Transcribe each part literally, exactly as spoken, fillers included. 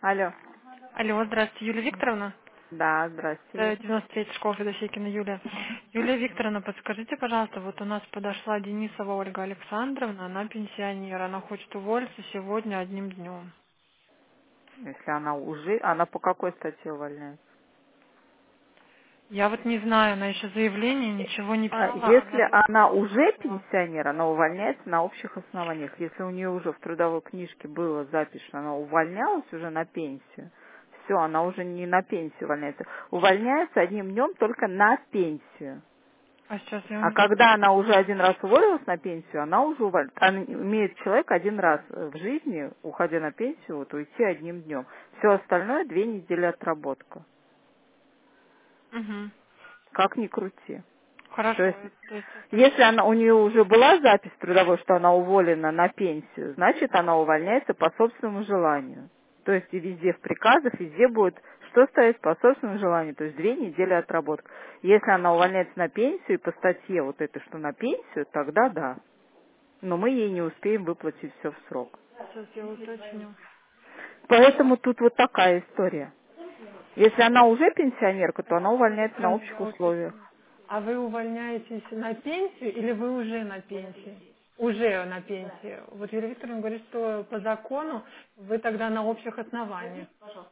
Алло. Алло, здравствуйте, Юлия Викторовна. Да, здрасте. Это девяносто третья школа Федосейкина Юлия. Юлия Викторовна, подскажите, пожалуйста, вот у нас подошла Денисова Ольга Александровна, она пенсионер, она хочет уволиться сегодня одним днем. Если она уже... Она по какой статье увольняется? Я вот не знаю, она еще заявление ничего не А, писала, она если только она что уже пришла. пенсионер, она увольняется на общих основаниях. Если у нее уже в трудовой книжке была запись, что она увольнялась уже на пенсию, все, она уже не на пенсию увольняется. Увольняется одним днем только на пенсию. А сейчас я А вам... когда она уже один раз уволилась на пенсию, она уже уволилась. Она имеет человек один раз в жизни, уходя на пенсию, вот уйти одним днем. Все остальное две недели отработка. Угу. Как ни крути. То Хорошо, есть, то есть если остальное... она, у нее уже была запись трудовой, что она уволена на пенсию, значит, она увольняется по собственному желанию. То есть и везде в приказах, везде будет, что стоит по собственному желанию, то есть две недели отработка. Если она увольняется на пенсию и по статье вот это, что на пенсию, тогда да. Но мы ей не успеем выплатить все в срок. Сейчас я уточню. Поэтому тут вот такая история. Если она уже пенсионерка, то она Юлия увольняется на Викторовна, общих я условиях. уточню. А вы увольняетесь на пенсию или вы уже на пенсии? Уже на пенсии. Вот Юлия Викторовна говорит, что по закону вы тогда на общих основаниях.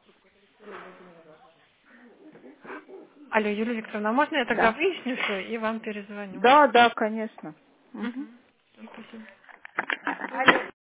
Алло, Юлия Викторовна, а можно я тогда Да. выясню все и вам перезвоню? Да, да, конечно. Мгм. Угу. Спасибо. Алло.